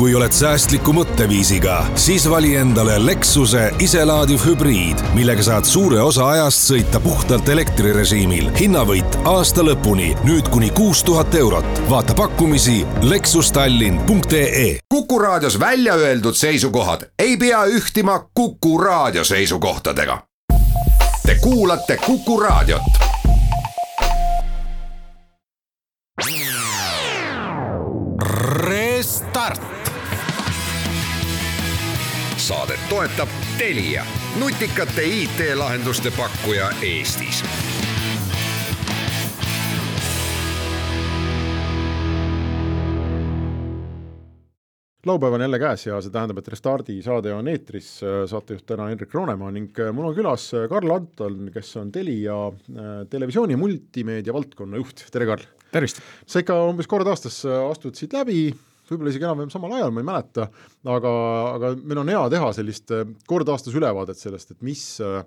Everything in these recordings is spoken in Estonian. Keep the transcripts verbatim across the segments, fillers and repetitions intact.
Kui oled säästliku mõtteviisiga, siis vali endale Lexuse iselaadiv hübriid, millega saad suure osa ajast sõita puhtalt elektrirežiimil. Hinnavõit aasta lõpuni, nüüd kuni kuus tuhat eurot. Vaata pakkumisi lexustallin punkt ee. Kuku Raadios välja öeldud seisukohad ei pea ühtima Kuku Raadio seisukohtadega. Te kuulate Kuku Raadiot. Restart. Saadet toetab Telia, nutikate I T-lahenduste pakkuja Eestis. Laupäev on jälle käes ja see tähendab, et Restardi saade on eetris. Saatejuht täna Henrik Roonemaa ning mul on külas Karl Anton, kes on Telia televisiooni ja multimeedia valdkonna juht. Tere, Karl! Tervist! Sa ikka umbes kord aastas astud siit läbi, võib-olla isegi enam samal ajal, ma ei mäleta, aga, aga meil on hea teha sellist kord aastas ülevaadet sellest, et mis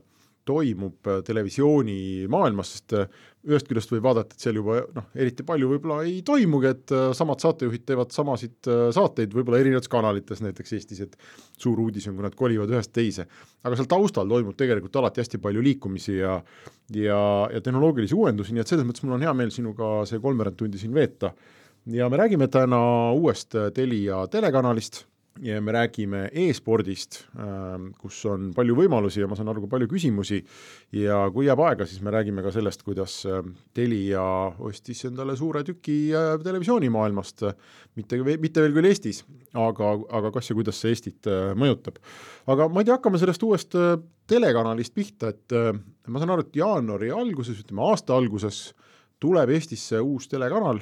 toimub televisiooni maailmas, sest ühest küljest võib vaadata, et seal juba noh, eriti palju võib-olla ei toimugi, et samad saatejuhid teevad samasid saateid võib-olla erinevates kanalites näiteks Eestis, et suur uudis on, kui nad kolivad ühest teise. Aga seal taustal toimub tegelikult alati hästi palju liikumisi ja, ja, ja tehnoloogilisi uuendusi, nii et selles mõttes mul on hea meel sinuga see kolmveerand tundi siin veeta. Ja me räägime täna uuest Telia telekanalist ja me räägime e-spordist, kus on palju võimalusi ja ma saan aru ka palju küsimusi ja kui jääb aega, siis me räägime ka sellest, kuidas Telia ostis endale suure tüki televisioonimaailmast, mitte, mitte veel küll Eestis, aga, aga kas ja kuidas see Eestit mõjutab. Aga ma ei tea, hakkame sellest uuest telekanalist pihta, et ma saan aru, et jaanuari alguses, ütleme aasta alguses tuleb Eestisse uus telekanal,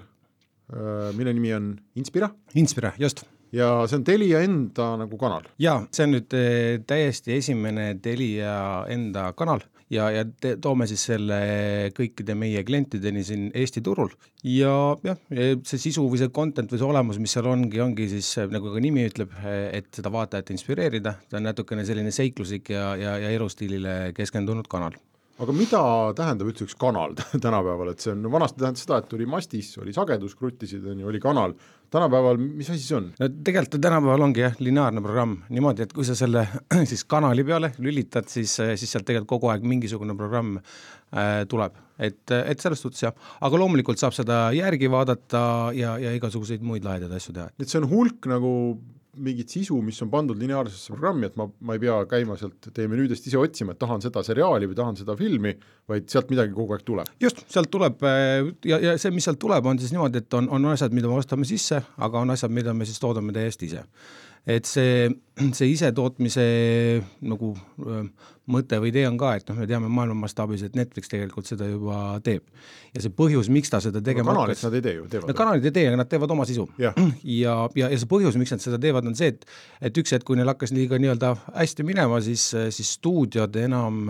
mille nimi on Inspira. Inspira, just. Ja see on Telia enda nagu kanal. Ja, see on nüüd täiesti esimene Telia enda kanal ja, ja te, toome siis selle kõikide meie klientideni siin Eesti turul. Ja jah, see sisu või see content või see olemus, mis seal ongi, ongi siis, nagu ka nimi ütleb, et seda vaatajat inspireerida. Ta on natukene selline seiklusik ja, ja, ja elustiilile keskendunud kanal. Aga mida tähendab üldse üks kanal tänapäeval, et see on, no vanasti tähendab seda, et oli mastis, oli sagedus, kruttisid, oli kanal. Tänapäeval, mis asi see on? No tegelikult tänapäeval ongi jah, lineaarne programm. Niimoodi, et kui sa selle siis kanali peale lülitad, siis, siis sealt tegelikult kogu aeg mingisugune programm äh, tuleb. Et, et sellest suhtes jah. Aga loomulikult saab seda järgi vaadata ja, ja igasuguseid muid lahedaid asju teha. Et see on hulk nagu mingit sisu, mis on pandud lineaarsesse programmi, et ma, ma ei pea käima sealt teie menüüdest ise otsima, et tahan seda seriaali või tahan seda filmi, vaid sealt midagi kogu aeg tuleb. Just, sealt tuleb ja, ja see, mis sealt tuleb, on siis niimoodi, et on, on asjad, mida me ostame sisse, aga on asjad, mida me siis toodame täiesti ise. Et see, see ise tootmise nagu öö, mõte või idee on ka, et noh, me teame maailma mastaabis, et Netflix tegelikult seda juba teeb. Ja see põhjus, miks ta seda tegema no, kanalit nad ei tee ju, teevad. No, kanalit ei tee, aga nad teevad oma sisu. Ja, ja, ja, ja see põhjus, miks nad seda teevad, on see, et, et üks hetk, kui neil hakkas liiga nii-öelda hästi minema, siis, siis stuudiod enam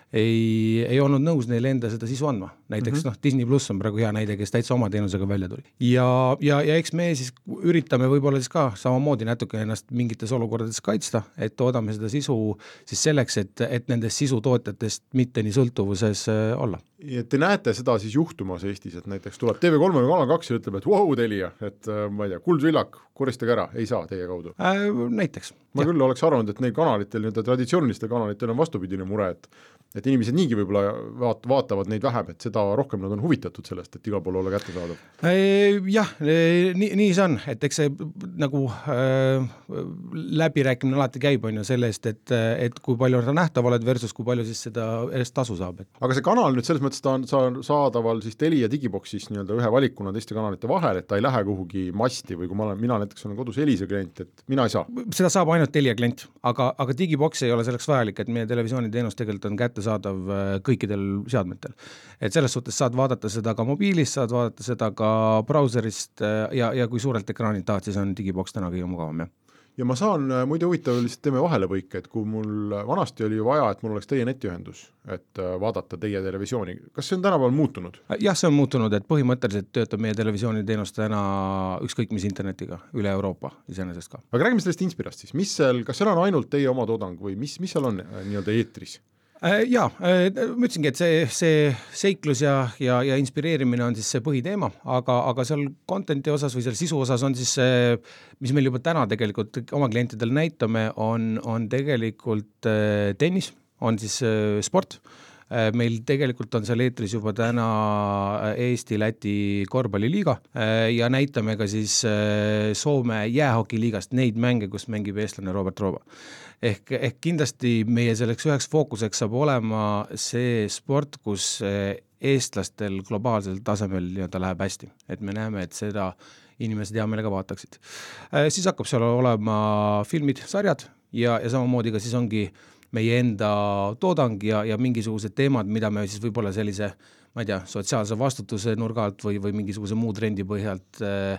ei, ei olnud nõus neile enda seda sisu andma. Näiteks mm-hmm. noh, Disney Plus on praegu hea näide, kes täitsa oma teenusega välja tuli. Ja, ja, ja eks me siis üritame võib-olla siis ka samamoodi natuke ennast mingites olukordades kaitsta, et toodame seda sisu siis selleks, et, et nendest sisutootjatest mitte nii sõltuvuses olla. Ja te näete seda siis juhtumas Eestis, et näiteks tuleb T V kolm või Kanal kaks ja ütleb, et wow, Telia, et ma ei tea, kuldvillak, koristage ära, ei saa teie kaudu. Äh, näiteks. Ma ja. küll oleks arvanud, et neil kanalitel, traditsioonilistel kanalitel on vastupidine mure, et, et inimesed niigi võib-olla vaat, vaatavad neid vähem, et seda rohkem nad on huvitatud sellest, et igal pool olla kätte saadab. Äh, jah, nii, nii see on, et eks see nagu äh, läbirääkimine alati käib on ju sellest, et, et kui palju on nähtav oled versus kui palju siis seda eest tasu saab. Et. Aga see kanal nüüd selles mõttes ta on saadaval siis Telia Digiboxis nii-öelda ühe valikuna teiste kanalite vahel, et ta ei lähe kuhugi masti või kui ma olen, mina näiteks olen kodus Elisa klient, et mina ei saa. Seda saab ainult Telia klient, aga, aga Digibox ei ole selleks vajalik, et meie televisiooniteenus tegelikult on kättesaadav kõikidel seadmetel. Et selles suhtes saad vaadata seda ka mobiilist, saad vaadata seda ka brauserist ja, ja kui suurelt ekraanilt tahad, siis on Digibox täna kõige mugavam, jah. Ja ma saan, muide huvitav, lihtsalt teeme vahelepõike, et kui mul vanasti oli ju vaja, et mul oleks teie netiühendus, et vaadata teie televisiooni. Kas see on tänapäeval muutunud? Jah, see on muutunud, et põhimõtteliselt töötab meie televisiooniteenus täna ükskõik mis internetiga üle Euroopa iseenesest ka. Aga räägime sellest Inspirast siis. Mis seal, kas seal on ainult teie oma toodang või mis, mis seal on nii-öelda eetris? Jaa, ma ütlesingi, et see, see seiklus ja, ja, ja inspireerimine on siis see põhiteema, aga, aga seal contenti osas või seal sisu osas on siis see, mis meil juba täna tegelikult oma klientidele näitame, on, on tegelikult tennis, on siis sport. Meil tegelikult on seal eetris juba täna Eesti-Läti korvpalliliiga ja näitame ka siis Soome jäähokiliigast neid mänge, kus mängib eestlane Robert Rooba. Ehk, ehk kindlasti meie selleks üheks fookuseks saab olema see sport, kus eestlastel globaalsel tasemel nii-öelda läheb hästi. Et me näeme, et seda inimesed hea meelega vaataksid. Siis hakkab seal olema filmid, sarjad ja, ja samamoodi ka siis ongi meie enda toodang ja, ja mingisugused teemad, mida me siis võib-olla sellise, ma ei tea, sotsiaalse vastutuse nurgalt või, või mingisuguse muu trendi põhjalt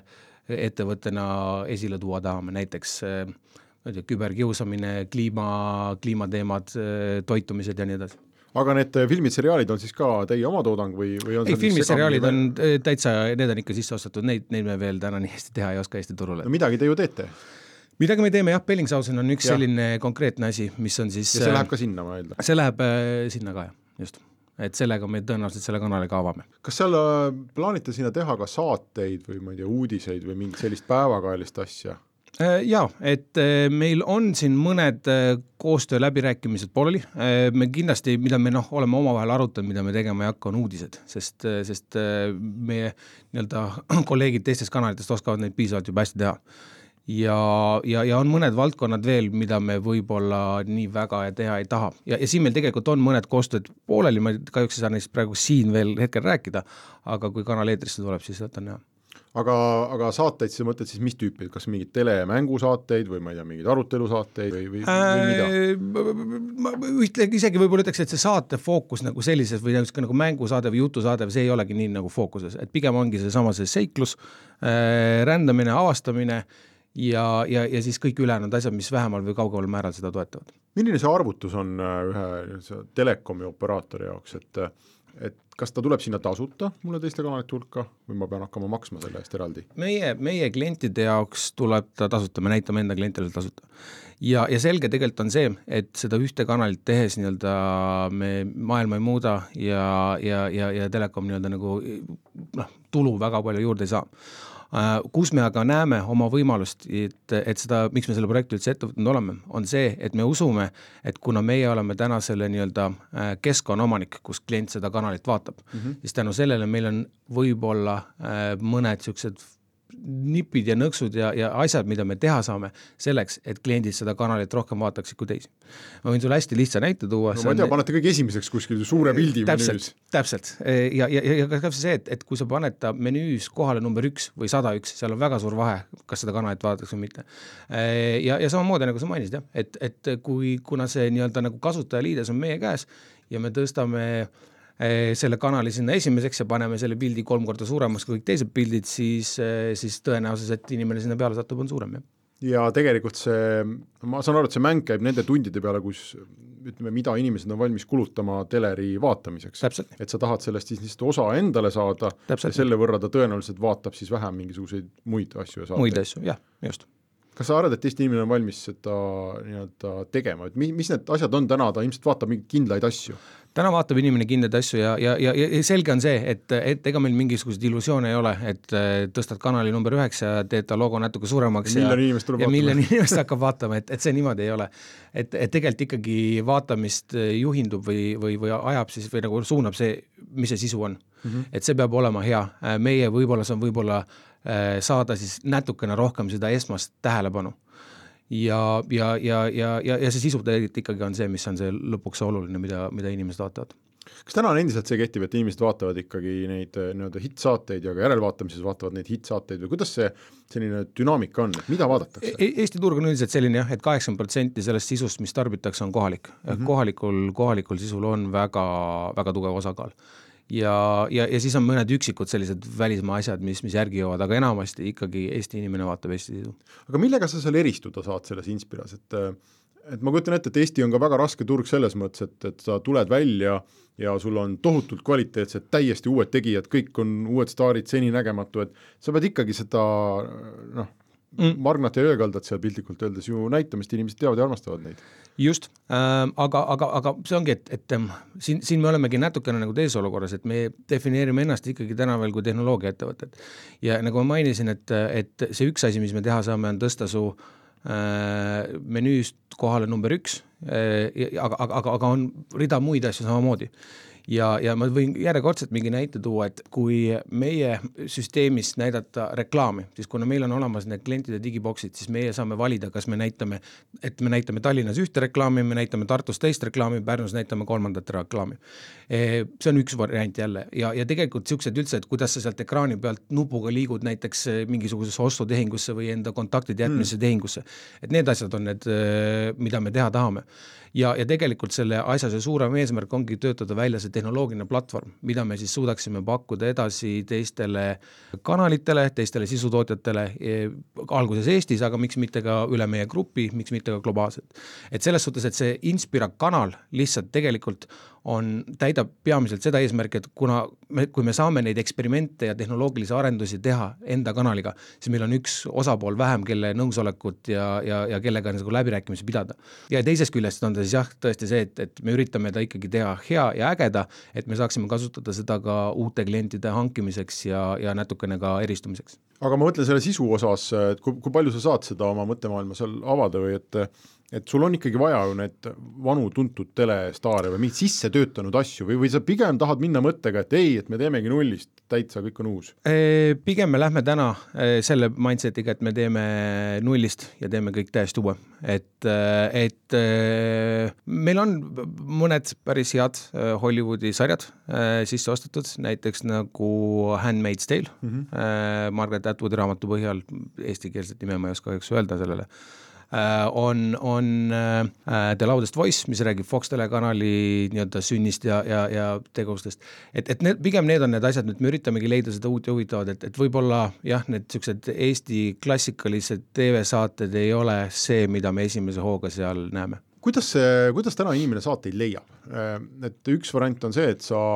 ettevõttena esile tuua tahame, näiteks ma ei tea, küberkiusamine, kliima, kliimateemad, toitumised ja nii edasi. Aga need filmid, seriaalid on siis ka teie oma toodang või, või on ei, filmid, seriaalid on täitsa, need on ikka sisse ostetud, neid, neid me veel täna nii hästi teha ei oska Eesti turule. No midagi te ju teete? Midagi me teeme, jah, Bellingshausen on üks ja. selline konkreetne asi, mis on siis... Ja see läheb ka sinna, ma eeldan? See läheb äh, sinna ka, jah, just. Et sellega me tõenäoliselt selle kanali ka avame. Kas seal äh, plaanite sinna teha ka saateid või ma ei tea, uudiseid või mingi sellist päevakajalist asja? Äh, jaa, et äh, meil on siin mõned äh, koostöö läbirääkimised pooleli. Äh, me kindlasti, mida me noh, oleme omavahel arutanud, mida me tegema ei hakka, on uudised, sest, äh, sest äh, meie nii-öelda kolleegid teistest kanalitest oskavad neid piisavalt juba hästi teha. Ja, ja, ja on mõned valdkonnad veel, mida me võib-olla nii väga teha ei taha. Ja, ja siin meil tegelikult on mõned koostööd pooleli, ma kahjuks ei saa neist praegu siin veel hetkel rääkida, aga kui kanal eetrisse tuleb, siis seda on näha. Aga, aga saateid, sa mõtled siis mis tüüpi, kas mingid telemängu-saateid või ma ei tea, mingid arutelusaateid või, või, või mida? Ma ütlegi isegi võib-olla ütleks, et see saate fookus nagu sellises või nagu mängusaade või jutusaade, see ei olegi nii nagu fookuses, et pigem ongi see sama see seiklus, rändamine, avastamine ja, ja, ja siis kõik ülejäänud asjad, mis vähemal või kaugemal määral seda toetavad. Milline see arvutus on ühe telekomi operaatori jaoks, et, et kas ta tuleb sinna tasuta mulle teiste kanalite hulka või ma pean hakkama maksma selle eest eraldi? Meie, meie klientide jaoks tuleb ta tasuta, me näitame enda klientidele tasuta. Ja, ja selge tegelikult on see, et seda ühte kanalit tehes nii-öelda me maailma ei muuda ja, ja, ja, ja telekom nii-öelda nagu noh, tulu väga palju juurde ei saa. Kus me aga näeme oma võimalust, et, et seda, miks me selle projekti üldse ettevõtnud oleme, on see, et me usume, et kuna meie oleme täna selle nii-öelda keskkonnaomanik, kus klient seda kanalit vaatab, mm-hmm. siis tänu sellele meil on võib-olla mõned sellised nipid ja nõksud ja, ja asjad, mida me teha saame selleks, et kliendid seda kanalit rohkem vaataksid kui teisi. Ma võin sulle hästi lihtsa näite tuua. No ma ei tea, panete kõik esimeseks kuskil suure pildi täpselt, menüüs. Täpselt. Ja, ja, ja ka see, et, et kui sa paned ta menüüs kohale number üks või sada üks, seal on väga suur vahe, kas seda kanalit vaadatakse või mitte. Ja, ja samamoodi, nagu sa mainisid, jah, et, et kui, kuna see nii-öelda nagu kasutajaliides on meie käes ja me tõstame selle kanali sinna esimeseks ja paneme selle pildi kolm korda suuremaks kui kõik teised pildid, siis, siis tõenäosus, et inimene sinna peale satub, on suurem. Ja, ja tegelikult see, ma saan aru, et see mäng käib nende tundide peale, kus ütleme, mida inimesed on valmis kulutama teleri vaatamiseks. Täpselt. Et sa tahad sellest siis osa endale saada Täpselt. Ja selle võrra ta tõenäoliselt vaatab siis vähem mingisuguseid muid asju ja saate. Muid asju, jah, just. Kas sa arvad, et Eesti inimene on valmis seda nii-öelda tegema, et mis need asjad on täna, ta ilmselt vaatab mingeid kindlaid asju? Täna vaatab inimene kindlaid asju ja, ja, ja, ja selge on see, et, et ega meil mingisugused illusioone ei ole, et tõstad kanali number üheks ja teed ta logo natuke suuremaks ja, ja, ja miljon inimest hakkab vaatama, et, et see niimoodi ei ole. Et, et tegelikult ikkagi vaatamist juhindub või, või, või ajab siis või nagu suunab see, mis see sisu on. Mm-hmm. Et see peab olema hea. Meie võib-olla see on võib-olla saada siis natukene rohkem seda esmast tähelepanu. Ja, ja, ja, ja, ja, ja see sisu tegelikult ikkagi on see, mis on see lõpuks oluline, mida, mida inimesed vaatavad. Kas täna on endiselt see kehtib, et inimesed vaatavad ikkagi neid nii-öelda hitsaateid ja ka järelvaatamises vaatavad neid hitsaateid või kuidas see selline dünaamika on, et mida vaadatakse? Eesti turg on üldiselt selline jah, et kaheksakümmend protsenti sellest sisust, mis tarbitakse, on kohalik. Mm-hmm. Kohalikul, kohalikul sisul on väga, väga tugev osakaal. Ja, ja, ja siis on mõned üksikud sellised välismaa asjad, mis, mis järgi jõuavad, aga enamasti ikkagi Eesti inimene vaatab Eesti sisu. Aga millega sa seal eristuda saad selles Inspiras? Et, et ma kujutan ette, et Eesti on ka väga raske turg selles mõttes, et, et sa tuled välja ja sul on tohutult kvaliteetsed, täiesti uued tegijad, kõik on uued staarid, seni nägematu, et sa pead ikkagi seda, noh, mm. Margnat ja Öökaldat seal piltlikult öeldes ju näitamist, inimesed teavad ja armastavad neid. Just, äh, aga, aga, aga see ongi, et, et siin, siin me olemegi natukene nagu teises olukorras, et me defineerime ennast ikkagi täna veel kui tehnoloogia ettevõtted. Ja nagu ma mainisin, et, et see üks asi, mis me teha saame, on tõsta su äh, menüüst kohale number üks, äh, aga, aga, aga, aga on rida muid asju samamoodi. Ja, ja ma võin järjekordselt mingi näite tuua, et kui meie süsteemis näidata reklaami, siis kuna meil on olemas need klientide digiboksid, siis meie saame valida, kas me näitame, et me näitame Tallinnas ühte reklaami, me näitame Tartus teist reklaami, Pärnus näitame kolmandat reklaami. See on üks variant jälle ja, ja tegelikult siuksed üldse, et kuidas sa sealt ekraani pealt nupuga liigud näiteks mingisugusesse ostutehingusse või enda kontaktide jätmise mm. tehingusse. Et need asjad on need, mida me teha tahame. Ja, ja tegelikult selle asja see suurem eesmärk ongi töötada välja see tehnoloogiline platvorm, mida me siis suudaksime pakkuda edasi teistele kanalitele, teistele sisutootjatele, alguses Eestis, aga miks mitte ka üle meie grupi, miks mitte ka globaalselt. Et selles suhtes, et see Inspira kanal lihtsalt tegelikult on, täidab peamiselt seda eesmärki, et kuna me, kui me saame neid eksperimente ja tehnoloogilisi arendusi teha enda kanaliga, siis meil on üks osapool vähem, kelle nõusolekut ja, ja, ja kellega nagu läbirääkimisi pidada. Ja teisest küljest on ta siis jah, tõesti see, et, et me üritame ta ikkagi teha hea ja ägeda, et me saaksime kasutada seda ka uute klientide hankimiseks ja, ja natukene ka eristumiseks. Aga ma mõtlen selle sisu osas, et kui, kui palju sa saad seda oma mõttemaailma seal avada või et et sul on ikkagi vaja ju need vanu tuntud telestaare või mingid sisse töötanud asju või, või sa pigem tahad minna mõttega, et ei, et me teemegi nullist, täitsa kõik on uus? Pigem me lähme täna selle mindsetiga, et me teeme nullist ja teeme kõik täiesti uue. Et, et meil on mõned päris head Hollywoodi sarjad sisse ostetud, näiteks nagu Handmaid's Tale, mm-hmm. Margaret Atwoodi raamatu põhjal, eestikeelset nime ma ei oska kahjuks öelda sellele, on, on The Loudest Voice, mis räägib Fox telekanali nii-öelda sünnist ja, ja, ja tegevustest. Et, et need, pigem need on need asjad, nüüd me üritamegi leida seda uut ja huvitavad, et, et võib-olla jah, need sellised Eesti klassikalised T V-saated ei ole see, mida me esimese hooga seal näeme. Kuidas, see, kuidas täna inimene saateid leiab? Et üks variant on see, et sa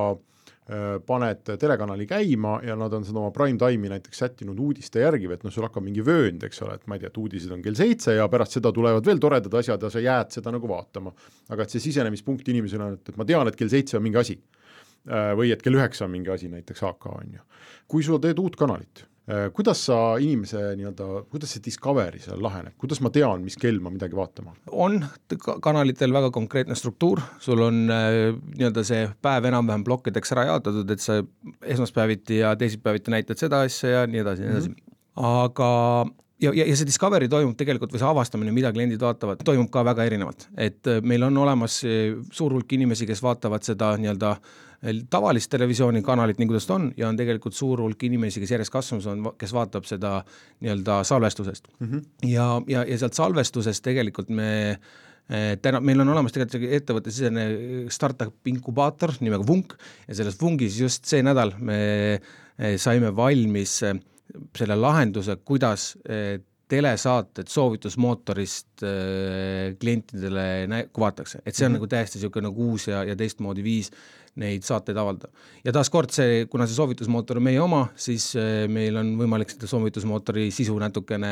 paned telekanali käima ja nad on seda oma prime time'i näiteks sättinud uudiste järgi, et noh, sul hakkab mingi vöönd, eks ole, et ma ei tea, et uudised on kell seitse ja pärast seda tulevad veel toredad asjad ja sa jääd seda nagu vaatama. Aga et see sisenemispunkt inimesel on, et ma tean, et kell seitse on mingi asi või et kell üheksa on mingi asi, näiteks A K on ju. Kui sul teed uut kanalit, kuidas sa inimese nii-öelda, kuidas see discovery seal laheneb, kuidas ma tean, mis kell ma midagi vaatama? On kanalitel väga konkreetne struktuur, sul on nii-öelda see päev enam-vähem blokkideks ära jaotatud, et sa esmaspäeviti ja teisipäeviti näitad seda asja ja nii edasi, nii edasi. Mm-hmm. Aga ja, ja, ja see discovery toimub tegelikult või see avastamine, mida kliendid vaatavad, toimub ka väga erinevalt. Et meil on olemas suur hulk inimesi, kes vaatavad seda nii-öelda tavalist televisiooni kanalit, nii kuidas ta on, ja on tegelikult suur hulk inimesi, kes järjest kasvamas on, kes vaatab seda nii-öelda salvestusest. Mm-hmm. Ja, ja, ja sealt salvestusest tegelikult me täna, meil on olemas tegelikult ettevõtte sisene startup inkubaator nimega Vunk ja selles Vungis just see nädal me saime valmis selle lahenduse, kuidas telesaated soovitusmootorist klientidele kuvatakse. Et see on mm-hmm. nagu täiesti siuke nagu uus ja, ja teistmoodi viis neid saateid avaldada. Ja taas kord see, kuna see soovitusmootor on meie oma, siis meil on võimalik seda soovitusmootori sisu natukene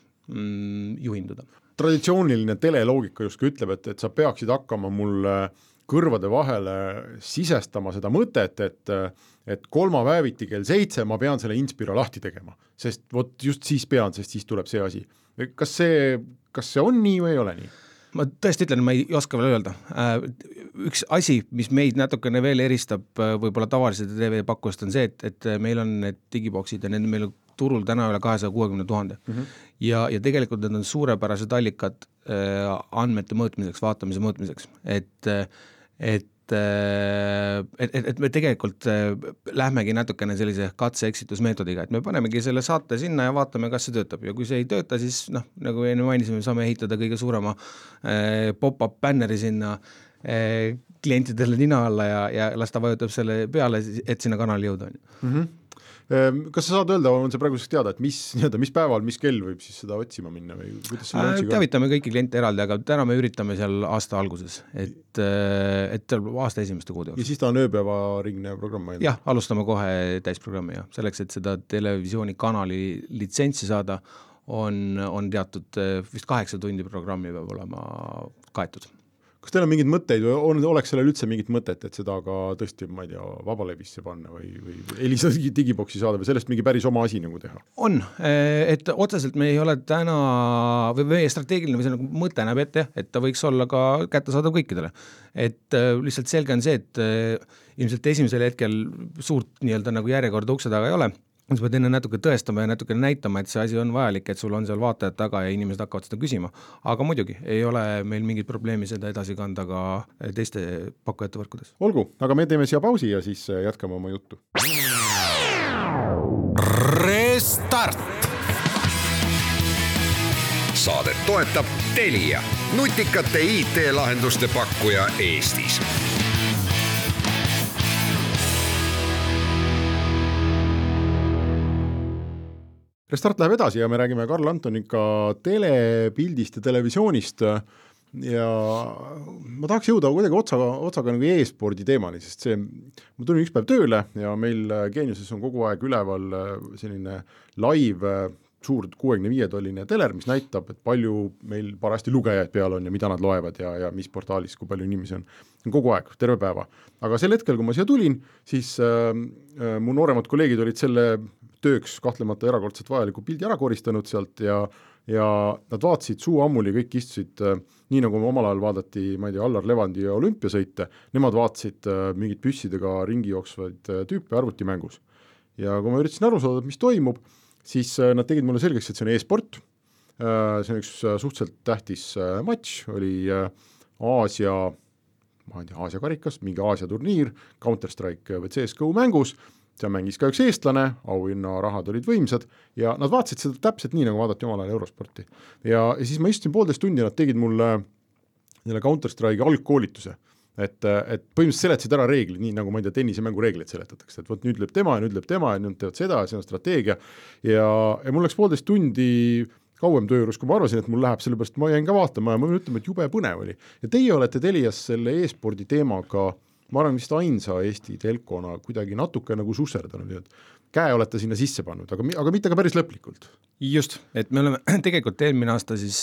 mm, juhinduda. Traditsiooniline teleloogika justkui ütleb, et, et sa peaksid hakkama mulle kõrvade vahele sisestama seda mõtet, et, et kolmapäeviti kell seitse ma pean selle Inspira lahti tegema, sest vot just siis pean, sest siis tuleb see asi. Kas see, kas see on nii või ei ole nii? Ma tõesti ütlen, ma ei oska veel öelda. Üks asi, mis meid natukene veel eristab võib-olla tavaliselt T V-pakkust on see, et, et meil on need digiboksid ja need meil turul täna üle kahesaja kuuekümne tuhande. Mm-hmm. Ja, ja tegelikult need on suurepärased allikad äh, andmete mõõtmiseks, vaatamise mõõtmiseks. Et, et, et, et, et me tegelikult äh, lähmegi natukene sellise katse-eksitusmeetodiga, et me panemegi selle saate sinna ja vaatame, kas see töötab. Ja kui see ei tööta, siis noh, nagu enne mainisime, saame ehitada kõige suurema äh, pop-up banneri sinna äh, klientidele nina alla ja, ja las ta vajutab selle peale, et sinna kanali jõuda. Mm-hmm. Kas sa saad öelda, on see praeguseks teada, et mis, mis päeval, mis kell võib siis seda otsima minna või kuidas see äh, teavitame kõiki kliente eraldi, aga täna me üritame seal aasta alguses, et, et aasta esimeste kuude jooksul. Ja siis ta on ööpäevaringne programm? Jah, alustame kohe täisprogrammi ja selleks, et seda televisiooni kanali litsentsi saada, on, on teatud vist kaheksa tundi programmi peab olema kaetud. Kas teil on mingid mõtteid või on, oleks sellel üldse mingit mõtet, et seda ka tõesti, ma ei tea, vabalevisse panna või, või Elisa digiboksi saada või sellest mingi päris oma asi nagu teha? On, et otseselt me ei ole täna, või meie strateegiline või see nagu mõte näeb ette, et ta võiks olla ka kättesaadav kõikidele. Et lihtsalt selge on see, et ilmselt esimesel hetkel suurt nii-öelda nagu järjekorda ukse taga ei ole, sa pead enne natuke tõestama ja natuke näitama, et see asi on vajalik, et sul on seal vaatajad taga ja inimesed hakkavad seda küsima. Aga muidugi ei ole meil mingit probleemi seda edasi kanda ka teiste pakkujate võrkudes. Olgu, aga me teeme siia pausi ja siis jätkame oma juttu. Restart! Saadet toetab Telia, nutikate I T-lahenduste pakkuja Eestis. Restart läheb edasi ja me räägime Karl Antoniga telepildist ja televisioonist ja ma tahaks jõuda kuidagi otsaga, otsaga nagu e-spordi teemani, sest see, ma tulin üks päev tööle ja meil Geeniuses on kogu aeg üleval selline live suur kuuekümne viie tolline teler, mis näitab, et palju meil parasti lugejaid peal on ja mida nad loevad ja, ja mis portaalis, kui palju inimesi on. Kogu aeg, terve päeva. Aga sel hetkel, kui ma siia tulin, siis äh, äh, mu nooremad kolleegid olid selle tööks kahtlemata erakordselt vajaliku pildi ära koristanud sealt ja, ja nad vaatasid suu ammuli, kõik istusid äh, nii nagu omal ajal vaadati, ma ei tea, Allar Levandi olümpiasõite, nemad vaatasid äh, mingid püssidega ringi jooksvaid äh, tüüpe arvutimängus. Ja kui ma üritasin aru saada, mis toimub, siis äh, nad tegid mulle selgeks, et see on e-sport, äh, see on üks äh, suhteliselt tähtis äh, matš, oli äh, Aasia, ma ei tea, Aasia karikas, mingi Aasia turniir, Counter-Strike või C S G O mängus, seal mängis ka üks eestlane, auhinna rahad olid võimsad ja nad vaatasid seda täpselt nii, nagu vaadati omal ajal Eurosporti. Ja, ja siis ma istusin poolteist tundi ja nad tegid mulle Counter-Strike algkoolituse, et, et põhimõtteliselt seletasid ära reeglid, nii nagu ma ei tea, tennisemängu reeglid seletatakse, et võt nüüd lööb tema ja nüüd lööb tema ja nüüd teevad seda ja see on strateegia ja, ja mul läks poolteist tundi kauem tööjuures, kui ma arvasin, et mul läheb, sellepärast ma jäin ka vaatama ja ma ütlema, et jube põnev oli. Ja teie olete Telias selle e-spordi teemaga, ma arvan vist ainsa Eesti telkona kuidagi natuke nagu susserdanud, et käe olete sinna sisse pannud, aga, aga mitte ka päris lõplikult. Just, et me oleme tegelikult eelmine aasta siis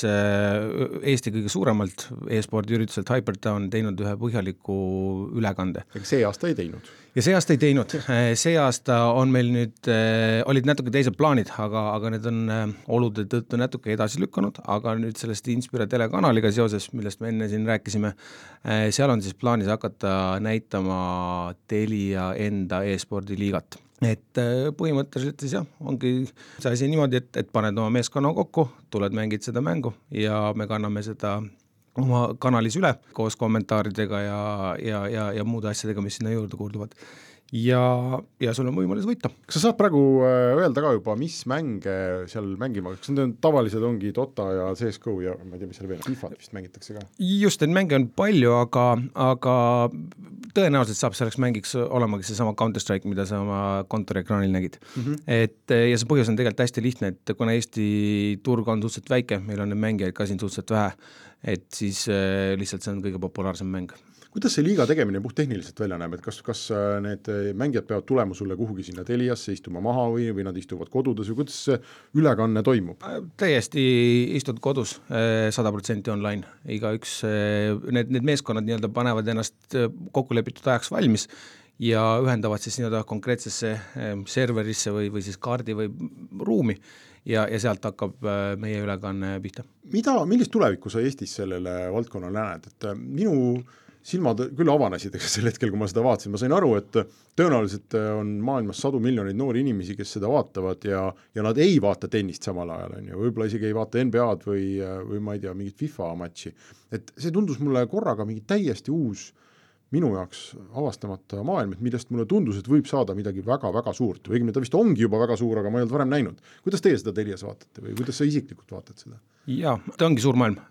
Eesti kõige suuremalt e-spordi ürituselt Hypertown teinud ühe põhjaliku ülekande. Ega see aasta ei teinud. Ja see aasta ei teinud. See aasta on meil nüüd, olid natuke teised plaanid, aga, aga need on olude tõttu natuke edasi lükanud, aga nüüd sellest Inspira telekanaliga seoses, millest me enne siin rääkisime, seal on siis plaanis hakata näitama Telia enda e-spordi liigat. Et põhimõtteliselt siis jah, ongi see asi niimoodi, et, et paned oma meeskonna kokku, tuled mängid seda mängu ja me kanname seda oma kanalis üle koos kommentaaridega ja, ja, ja, ja muude asjadega, mis sinna juurde kuuluvad. Ja, ja sul on võimalus võita. Kas sa saad praegu öelda ka juba, mis mänge seal mängima? Kas need tavalised ongi Dota ja C S G O ja ma ei tea, mis seal veel, FIFA vist mängitakse ka? Just, et mänge on palju, aga, aga tõenäoliselt saab selleks mängiks olemagi see sama Counter-Strike, mida sa oma kontoriekraanil nägid. Mm-hmm. Et, ja see põhjus on tegelikult hästi lihtne, et kuna Eesti turg on suhteliselt väike, meil on neid mängijaid ka siin suhteliselt vähe, et siis äh, lihtsalt see on kõige populaarsem mäng. Kuidas see liiga tegemine puhttehniliselt välja näeb, et kas, kas need mängijad peavad tulema sulle kuhugi sinna Teliasse, istuma maha või, või nad istuvad kodudes või kuidas see ülekanne toimub? Täiesti istud kodus, sada protsenti online. Iga üks, need, need meeskonnad nii-öelda panevad ennast kokkulepitud ajaks valmis ja ühendavad siis nii-öelda konkreetsesse serverisse või, või siis kaardi või ruumi ja, ja sealt hakkab meie ülekanne pihta. Mida, millist tulevikku sa Eestis sellele valdkonnale näed? Et minu silmad küll avanesid sel hetkel, kui ma seda vaatasin. Ma sain aru, et tõenäoliselt on maailmas sadu miljoneid noori inimesi, kes seda vaatavad ja, ja nad ei vaata tennist samal ajal. On ju. Võib-olla isegi ei vaata N B A-d või, või ma ei tea, mingit FIFA matši. Et see tundus mulle korraga mingi täiesti uus minu jaoks avastamata maailm, et millest mulle tundus, et võib saada midagi väga-väga suurt. Või ta vist ongi juba väga suur, aga ma ei olnud varem näinud. Kuidas teie seda Telias vaatate või kuidas sa isiklikult vaatad seda? Jaa, ta ongi suur maailm.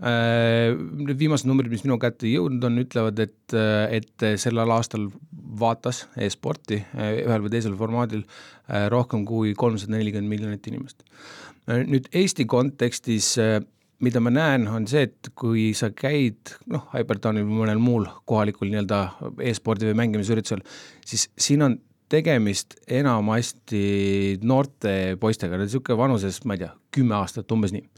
Need viimased numbrid, mis minu kätte jõudnud on, ütlevad, et, et sellel aastal vaatas e-sporti ühel või teisel formaadil rohkem kui kolmsada nelikümmend miljonit inimest. Nüüd Eesti kontekstis mida ma näen, on see, et kui sa käid noh, Hypertownil või mõnel muul kohalikul nii-öelda e-spordi või mängimisüritusel, siis siin on tegemist enamasti noorte poistega, niisugune vanuses, ma ei tea, kümme aastat, umbes nii.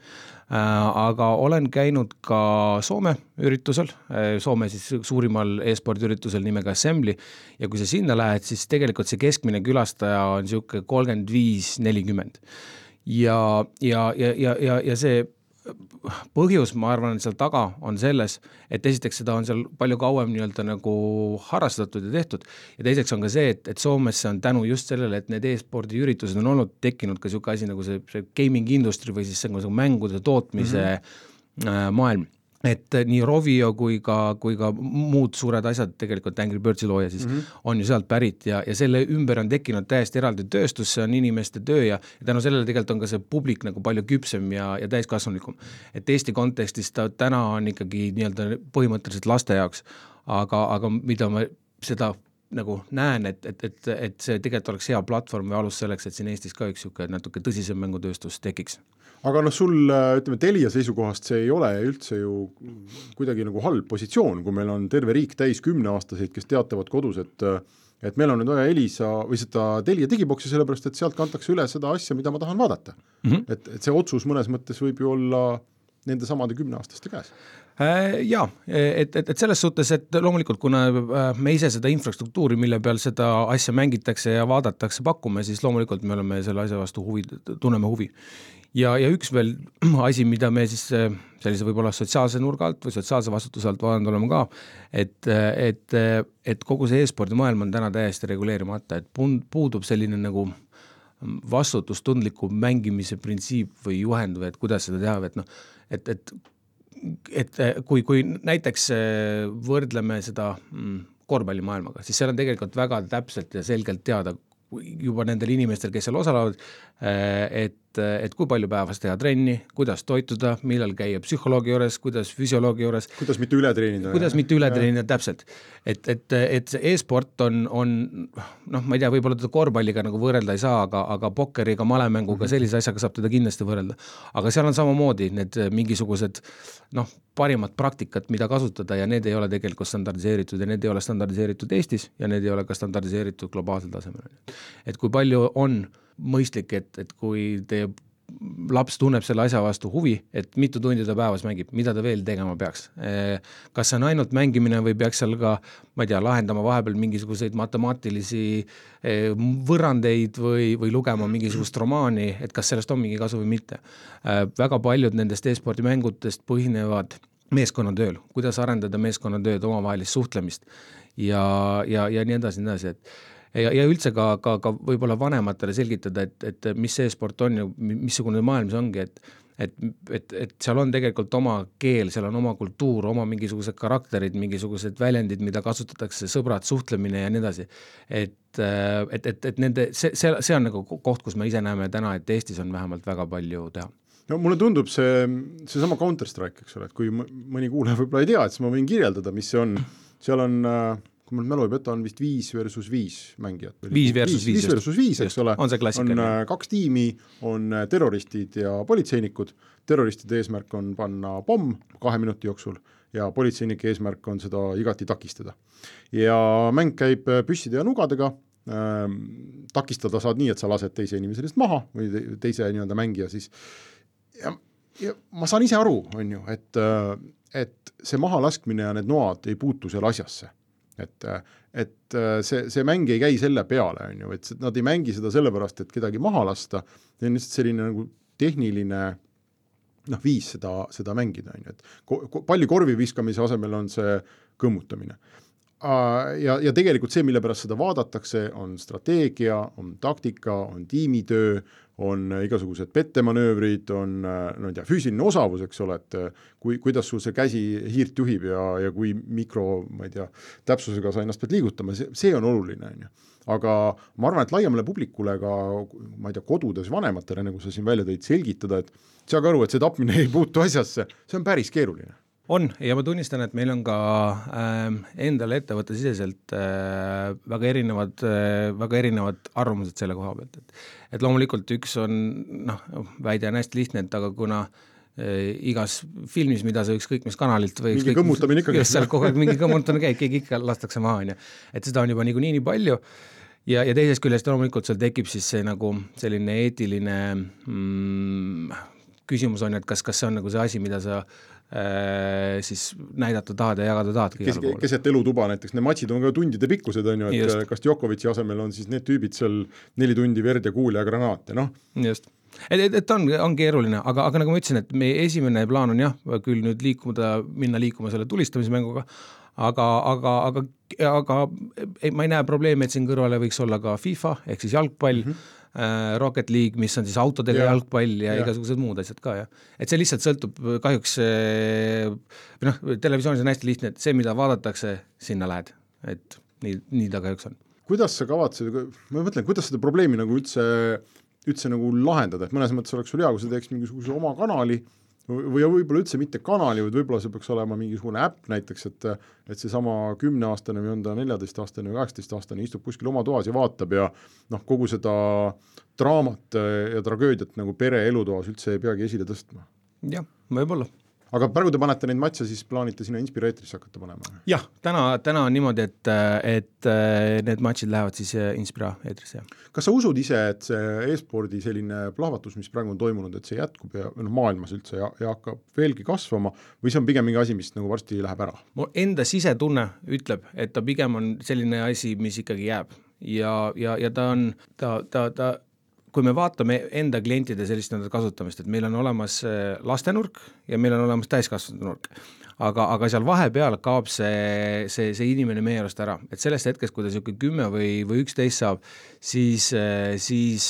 Aga olen käinud ka Soome üritusel, Soome siis suurimal e-spordi üritusel nimega Assembly ja kui sa sinna lähed, siis tegelikult see keskmine külastaja on niisugune kolmkümmend viis nelikümmend. Ja, ja, ja, ja, ja, ja see põhjus, ma arvan, et seal taga on selles, et esiteks seda on seal palju kauem nii-öelda nagu harrastatud ja tehtud ja teiseks on ka see, et, et Soomesse on tänu just sellele, et need e-spordi üritused on olnud tekkinud ka niisugune asi nagu see, see gaming industry või siis see nagu mängude tootmise mm-hmm. maailm. Et nii Rovio kui ka, kui ka muud suured asjad, tegelikult Angry Birdsi looja siis mm-hmm. on ju sealt pärit ja, ja selle ümber on tekkinud täiesti eraldi tööstus, see on inimeste töö ja, ja tänu sellele tegelikult on ka see publik nagu palju küpsem ja, ja täiskasvanulikum. Et Eesti kontekstis ta täna on ikkagi nii-öelda põhimõtteliselt laste jaoks, aga, aga mida ma seda nagu näen, et, et, et, et see tegelikult oleks hea platvorm või alus selleks, et siin Eestis ka üks natuke tõsisem mängutööstus tekiks. Aga noh, sul, ütleme, Telia seisukohast see ei ole üldse ju kuidagi nagu halb positsioon, kui meil on terve riik täis kümneaastaseid, kes teatavad kodus, et, et meil on nüüd vaja Elisa või seda Telia digiboksi sellepärast, et sealt kantakse üle seda asja, mida ma tahan vaadata. Mm-hmm. Et, et see otsus mõnes mõttes võib ju olla nende samade kümneaastaste käes. Jaa, et, et, et selles suhtes, et loomulikult, kuna me ise seda infrastruktuuri, mille peal seda asja mängitakse ja vaadatakse pakume, siis loomulikult me oleme selle asja vastu huvi, tunneme huvi. Ja, ja üks veel asi, mida me siis sellise võib-olla sotsiaalse nurga alt või sotsiaalse vastutuse alt vaadanud oleme ka, et, et, et kogu see e-spordi maailm on täna täiesti reguleerimata, et puudub selline nagu vastutustundliku mängimise printsiip või juhend või et kuidas seda teha, et, no, et, et, et kui, kui näiteks võrdleme seda korvpallimaailmaga, siis seal on tegelikult väga täpselt ja selgelt teada juba nendel inimestel, kes seal osalevad, et, et kui palju päevas teha trenni, kuidas toituda, millal käia psühholoogi juures, kuidas füsioloogi juures. Kuidas mitte üle treenida. Kuidas mitte üle treenida, täpselt. Et, et, et see e-sport on, on, noh, ma ei tea, võib-olla teda korvpalliga nagu võrrelda ei saa, aga, aga pokkeriga, malemänguga, sellise asjaga saab teda kindlasti võrrelda. Aga seal on samamoodi need mingisugused, noh, parimat praktikat, mida kasutada ja need ei ole tegelikult standardiseeritud ja need ei ole standardiseeritud Eestis ja need ei ole ka standardiseeritud globaalsel tasemel. Et kui palju on mõistlik, et, et kui teie laps tunneb selle asja vastu huvi, et mitu tundi ta päevas mängib, mida ta veel tegema peaks. Kas see on ainult mängimine või peaks seal ka, ma ei tea, lahendama vahepeal mingisuguseid matemaatilisi võrrandeid või, või lugema mingisugust romaani, et kas sellest on mingi kasu või mitte. Väga paljud nendest e-spordi mängutest põhinevad meeskonnatööl, kuidas arendada meeskonnatööd, omavahelist suhtlemist ja, ja, ja nii edasi, nii edasi, et Ja, ja üldse ka, ka, ka võib-olla vanematele selgitada, et, et mis see sport on ja missugune maailm see ongi, et, et, et, et seal on tegelikult oma keel, seal on oma kultuur, oma mingisugused karakterid, mingisugused väljendid, mida kasutatakse, sõbrad, suhtlemine ja nii edasi. Et, et, et, et nende, see, see, see on nagu koht, kus me ise näeme täna, et Eestis on vähemalt väga palju teha. No mulle tundub see, see sama Counter-Strike, eks ole, et kui mõni kuulaja võib-olla ei tea, et siis ma võin kirjeldada, mis see on. Seal on kui mul mälu ei peta, on vist viis versus viis mängijat. Viis versus viis. Viis versus viis, eks ole. On see klassika. On kaks tiimi, on terroristid ja politseinikud. Terroristide eesmärk on panna pomm kahe minuti jooksul ja politseinike eesmärk on seda igati takistada. Ja mäng käib püsside ja nugadega. Ähm, takistada saad nii, et sa lased teise inimesest maha või teise nii-öelda mängija siis. Ja, ja ma saan ise aru, on ju, et, et see mahalaskmine ja need noad ei puutu seal asjasse. Et, et see, see mäng ei käi selle peale, on ju, et nad ei mängi seda sellepärast, et kedagi maha lasta, see on lihtsalt selline nagu tehniline noh, viis seda, seda mängida, on ju, et ko, palli korvi viskamise asemel on see kõmmutamine. Ja, ja tegelikult see, mille pärast seda vaadatakse, on strateegia, on taktika, on tiimitöö, on igasugused pettemanöövrid, on no, tea, füüsiline osavus, eks ole, et kui, kuidas sul see käsi hiirt juhib ja, ja kui mikro, ma ei tea, täpsusega sa ennast pead liigutama, see, see on oluline. On ju. Aga ma arvan, et laiemale publikule ka, ma ei tea, kodudes vanematele, nagu sa siin välja tõid, selgitada, et saage aru, et see tapmine ei puutu asjasse, see on päris keeruline. On ja ma tunnistan, et meil on ka äh, endale ettevõtte siseselt äh, väga erinevad, äh, väga erinevad arvamused selle koha pealt. Et, et loomulikult üks on, noh, väide on hästi lihtne, et aga kuna äh, igas filmis, mida sa ükskõik mis kanalilt või mingi kõmmutamine ikkagi. Seal kogu aeg mingi kõmmutamine käib, keegi ikka lastakse maha. Ja. Et seda on juba niikuinii nii palju. ja, ja teisest küljest loomulikult seal tekib siis see nagu selline eetiline mm, küsimus on, et kas, kas see on nagu see asi, mida sa äh, siis näidata tahad ja jagada tahad Kes, keset elutuba näiteks, need matšid on ka tundide pikkused, on ju, et just. Kas Djokovic'i asemel on siis need tüübid seal neli tundi verd ja kuul ja granaate, noh. Just. Et, et, et on, on keeruline, aga, aga nagu ma ütlesin, et meie esimene plaan on jah, küll nüüd liikuda, minna liikuma selle tulistamismänguga, aga, aga, aga, aga ei, ma ei näe probleemi, et siin kõrvale võiks olla ka FIFA, ehk siis jalgpall, mm -hmm. äh, Rocket League, mis on siis autodega ja. jalgpall ja, ja igasugused muud asjad ka. Ja. Et see lihtsalt sõltub kahjuks, või noh, televisioonis on hästi lihtne, et see, mida vaadatakse, sinna lähed. Et nii, nii ta kahjuks on. Kuidas sa kavatsed, ma mõtlen, kuidas seda probleemi nagu üldse üldse nagu lahendada, et mõnes mõttes oleks sul hea, kui sa teeks mingisuguse oma kanali või võib-olla üldse mitte kanali, või võib-olla see peaks olema mingisugune äpp näiteks, et, et see sama kümneaastane või on ta neljateist-aastane või kaheksateist-aastane istub kuskil oma toas ja vaatab ja noh, kogu seda draamat ja tragöödiat nagu pere elutoas üldse ei peagi esile tõstma. Jah, võib-olla. Aga praegu te panete neid matše, siis plaanite sinna Inspireetrisse hakata panema? Jah, täna, täna on niimoodi, et, et need matšid lähevad siis Inspireetrisse. Kas sa usud ise, et see e-spordi selline plahvatus, mis praegu on toimunud, et see jätkub ja no, maailmas üldse ja, ja hakkab veelgi kasvama või see on pigem mingi asi, mis nagu varsti läheb ära? Mu enda sisetunne ütleb, et ta pigem on selline asi, mis ikkagi jääb ja, ja, ja ta on, ta, ta, ta kui me vaatame enda klientide sellist nende kasutamist, et meil on olemas lastenurk ja meil on olemas täiskasvanurk, aga, aga seal vahepeal kaob see, see, see inimene meie arust ära, et sellest hetkest, kui ta siuke kümme või, või üksteist saab, siis, siis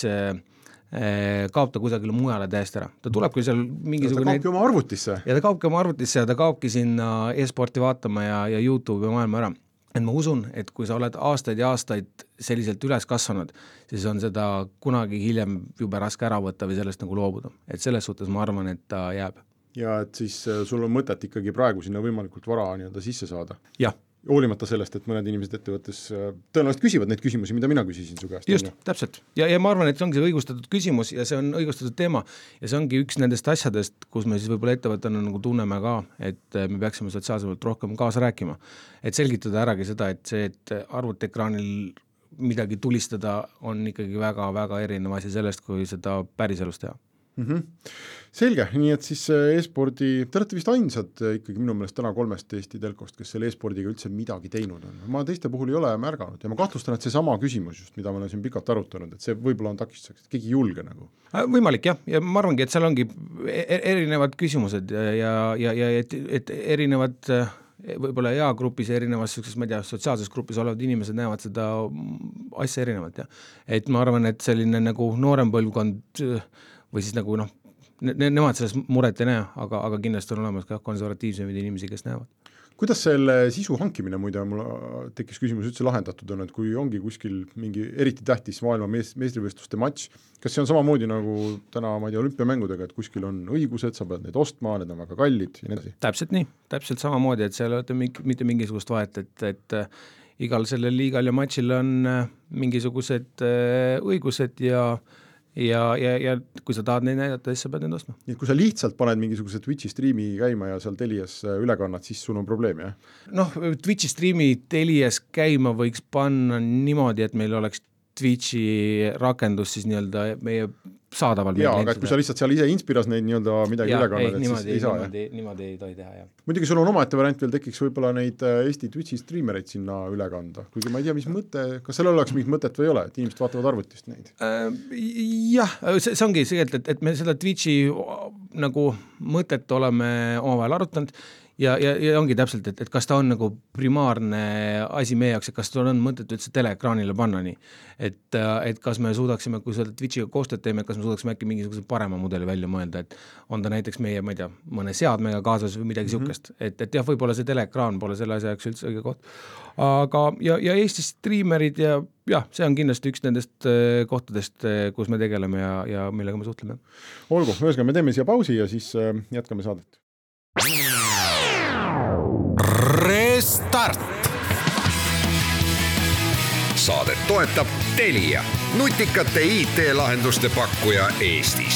kaob ta kusagile mujale täiesti ära. Ta tuleb küll seal mingisugune... Ta kaobki oma arvutisse. Ja ta kaobki oma arvutisse ja ta kaobki sinna e-sporti vaatama ja, ja YouTube ja maailma ära. Et ma usun, et kui sa oled aastaid ja aastaid selliselt üles kasvanud, siis on seda kunagi hiljem jube raske ära võtta või sellest nagu loobuda. Et selles suhtes ma arvan, et ta jääb. Ja et siis sul on mõtet ikkagi praegu sinna võimalikult vara nii-öelda sisse saada. Jah. Hoolimata sellest, et mõned inimesed ettevõttes tõenäoliselt küsivad neid küsimusi, mida mina küsisin su käest. Just, täpselt. Ja, ja ma arvan, et see ongi see õigustatud küsimus ja see on õigustatud teema ja see ongi üks nendest asjadest, kus me siis võib-olla ettevõttena nagu tunneme ka, et me peaksime sotsiaalsemalt rohkem kaasa rääkima. Et selgitada äragi seda, et see, et arvutiekraanil midagi tulistada on ikkagi väga-väga erinev asi sellest, kui seda päriselus teha. Mm-hmm. Selge, nii et siis e-spordi, te olete vist ainsad ikkagi minu meelest täna kolmest Eesti telkost, kes selle e-spordiga üldse midagi teinud on. Ma teiste puhul ei ole märganud ja ma kahtlustan, et see sama küsimus just, mida ma olen siin pikalt arutanud, et see võib-olla on takistuseks, et keegi julge nagu. Võimalik jah, ja ma arvangi, et seal ongi erinevad küsimused ja, ja, ja et, et erinevad võib-olla eagrupis ja erinevas ma ei tea, sotsiaalses grupis olevad inimesed näevad seda asja erinevalt. Ja. Et ma arvan, et selline nagu noorem põlvkond või siis nagu noh, ne- nemad selles muret ei näe, aga, aga kindlasti on olemas ka konservatiivsemaid inimesi, kes näevad. Kuidas selle sisu hankimine, muide, mul tekkis küsimus üldse lahendatud on, et kui ongi kuskil mingi eriti tähtis maailma meistrivõistluste matš, kas see on samamoodi nagu täna, ma ei tea, olümpiamängudega, et kuskil on õigused, sa pead neid ostma, need on väga kallid ja nii edasi? Täpselt nii, täpselt samamoodi, et seal ei ole mitte mingisugust vahet, et, et igal sellel liigal ja matšil on mingisugused õigused ja Ja, ja, ja kui sa tahad neid näidata, siis sa pead neid ostma. Nii, kui sa lihtsalt paned mingisuguse Twitchi striimi käima ja seal Telias ülekannad, siis sul on probleem, jah? Noh, Twitchi striimi Telias käima võiks panna niimoodi, et meil oleks Twitchi rakendus siis nii-öelda meie saadaval. Jaa, aga et kui sa lihtsalt seal ise inspiras neid nii-öelda midagi ülekannad, et niimoodi, siis ei saa. Niimoodi, niimoodi ei tohi teha, jah. Muidugi sul on omaette variant veel tekiks võib-olla neid Eesti Twitchi striimereid sinna üle kanda, kuigi ma ei tea, mis mõte, kas sellel oleks mingit mõtet või ei ole, et inimesed vaatavad arvutist neid? Äh, jah, see, see ongi tegelikult, et, et me seda Twitchi nagu mõtet oleme omavahel arutanud ja, ja, ja ongi täpselt, et, et kas ta on nagu primaarne asi meie jaoks, et kas ta on mõtet üldse teleekraanile panna nii, et, et kas me suudaksime, kui seda Twitchiga koostööd teeme, kas me suudaksime äkki mingisuguse parema mudeli välja mõelda, et on ta näiteks meie, ma ei tea, mõne seadmega kaasas või midagi mm-hmm. siukest, et, et jah, võib-olla see teleekraan pole selle asja jaoks üldse õige koht, aga ja, ja Eestis striimerid ja jah, see on kindlasti üks nendest kohtadest, kus me tegeleme ja, ja millega me suhtleme. Olgu, ühesõnaga me teeme siia pausi ja siis jätkame saadet. Restart. Saadet toetab Telia, nutikate I T-lahenduste pakkuja Eestis.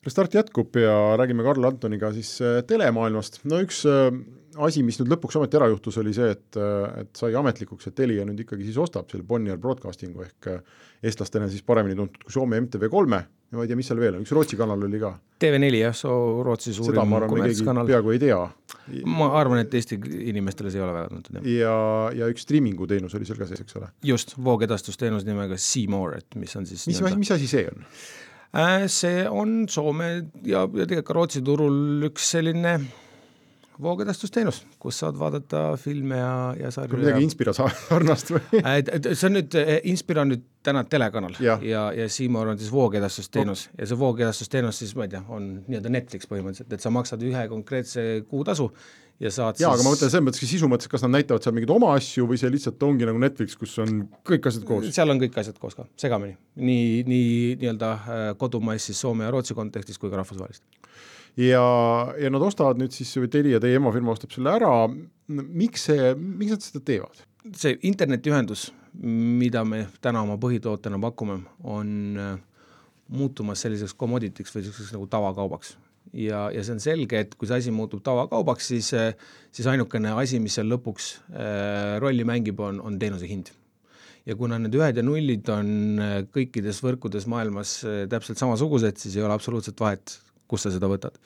Start jätkub ja räägime Karl Antoniga siis telemaailmast. No üks asi, mis nüüd lõpuks ometi ära juhtus, oli see, et, et sai ametlikuks, et Telia nüüd ikkagi siis ostab selle Bonnier Broadcastingu ehk eestlastena siis paremini tuntud kui Soome M T V kolme. Ja ma ei tea, mis seal veel on. Üks Rootsi kanal oli ka. T V neli, jah, soo Rootsi suurim seda ma arvan, keegi peaaegu ei tea. Ma arvan, et Eesti inimestele see ei ole väga tuntud. Ja, ja üks streamingu teenus oli seal ka sees, eks ole? Just, voogedastusteenus nimega C More, et mis on siis... Mis, mis asi see on? See on Soome ja, ja tegelikult ka Rootsi turul üks selline voogedastusteenus, kus saad vaadata filme ja, ja sarju. Midagi Inspira sarnast või? See on nüüd, Inspira on nüüd täna telekanal ja, ja, ja C More on siis voogedastusteenus oh. ja see voogedastusteenus siis, ma ei tea, on nii-öelda Netflix põhimõtteliselt, et sa maksad ühe konkreetse kuutasu ja saad ja, siis... aga ma mõtlen selles mõttes sisu mõttes, kas nad näitavad seal mingid oma asju või see lihtsalt ongi nagu Netflix, kus on kõik asjad koos? Seal on kõik asjad koos ka, segamini. Nii, nii nii-öelda kodumais siis Soome ja Rootsi kontekstis kui ka rahvusvahelist. Ja, ja nad ostavad nüüd siis, või Telia, teie emafirma ostab selle ära. Miks, see, miks nad seda teevad? See internetiühendus, mida me täna oma põhitootena pakume, on muutumas selliseks commoditiks või selliseks nagu tavakaubaks. Ja, ja see on selge, et kui see asi muutub tavakaubaks, siis, siis ainukene asi, mis seal lõpuks äh, rolli mängib, on, on teenuse hind. Ja kuna need ühed ja nullid on kõikides võrkudes maailmas täpselt samasugused, siis ei ole absoluutselt vahet, kus sa seda võtad.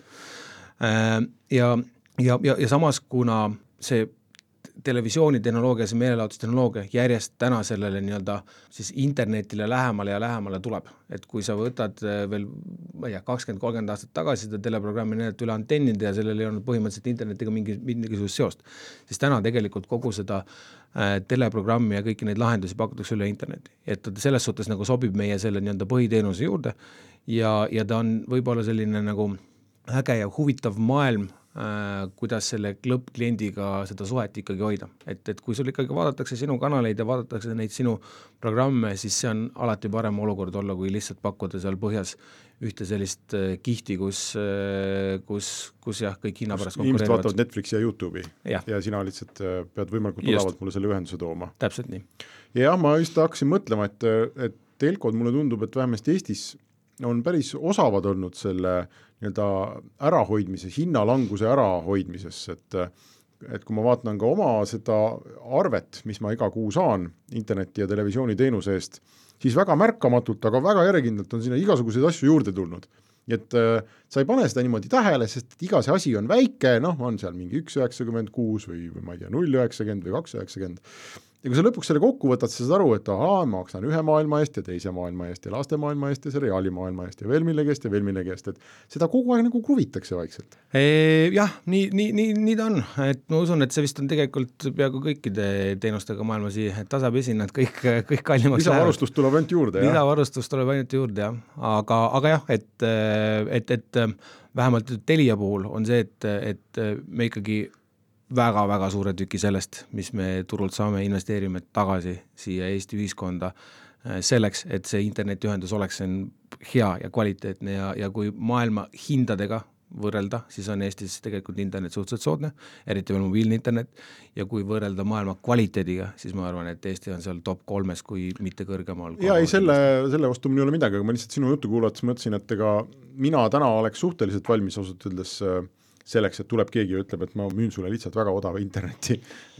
Ja, ja, ja, ja samas, kuna see televisioonitehnoloogia, see meelelahutustehnoloogia järjest täna sellele nii-öelda siis internetile lähemale ja lähemale tuleb. Et kui sa võtad veel, ma ei tea, kakskümmend kolmkümmend aastat tagasi seda teleprogrammi näidet üle antennide ja sellel ei olnud põhimõtteliselt internetiga mingi, mingisugust seost, siis täna tegelikult kogu seda äh, teleprogrammi ja kõiki neid lahendusi pakutakse üle interneti. Et selles suhtes nagu sobib meie selle nii-öelda põhiteenuse juurde ja, ja ta on võib-olla selline nagu äge ja huvitav maailm, Äh, kuidas selle lõppkliendiga seda suhet ikkagi hoida. Et, et kui sul ikkagi vaadatakse sinu kanaleid ja vaadatakse neid sinu programme, siis see on alati parem olukord olla, kui lihtsalt pakkuda seal põhjas ühte sellist äh, kihti, kus, äh, kus, kus jah, kõik hinna pärast konkureerivad. Inimesed vaatavad Netflixi ja YouTube'i ja, ja sina lihtsalt äh, pead võimalikult tulavalt mulle selle ühenduse tooma. Täpselt nii. Ja ma just hakkasin mõtlema, et, et telkod mulle tundub, et vähemasti Eestis on päris osavad olnud selle nii-öelda ärahoidmises, hinnalanguse ärahoidmises, et, et kui ma vaatan ka oma seda arvet, mis ma iga kuu saan interneti ja televisiooni teenuse eest, siis väga märkamatult, aga väga järjekindlalt on sinna igasuguseid asju juurde tulnud. Et äh, sa ei pane seda niimoodi tähele, sest iga see asi on väike, noh, on seal mingi üks üheksakümmend kuus või, või ma ei tea, null üheksakümmend või kaks üheksakümmend. Ja kui sa lõpuks selle kokku võtad, sa saad aru, et ahaa, ma maksan ühe maailma eest ja teise maailma eest ja laste maailma eest ja seriaali maailma eest ja veel millegi eest ja veel millegi eest, et seda kogu aeg nagu kruvitakse vaikselt. E, jah, nii, nii, nii, nii ta on, et ma usun, et see vist on tegelikult peaaegu kõikide teenustega maailmas, et tasapisi nad kõik, kõik kallimaks lisavarustust tuleb ainult juurde. Lisavarustust tuleb ainult juurde, jah. Aga, aga jah, et, et, et vähemalt Telia puhul on see, et, et me ikkagi väga-väga suure tüki sellest, mis me turult saame, investeerime tagasi siia Eesti ühiskonda selleks, et see internetiühendus oleks hea ja kvaliteetne ja, ja kui maailma hindadega võrrelda, siis on Eestis tegelikult internet suhteliselt soodne, eriti veel mobiilne internet, ja kui võrrelda maailma kvaliteediga, siis ma arvan, et Eesti on seal top kolmes, kui mitte kõrgemal. Ja ei, selle, selle vastu mul ei ole midagi, aga ma lihtsalt sinu juttu kuulates mõtlesin, et ega mina täna oleks suhteliselt valmis ausalt öeldes selleks, et tuleb keegi ja ütleb, et ma müün sulle lihtsalt väga odava interneti.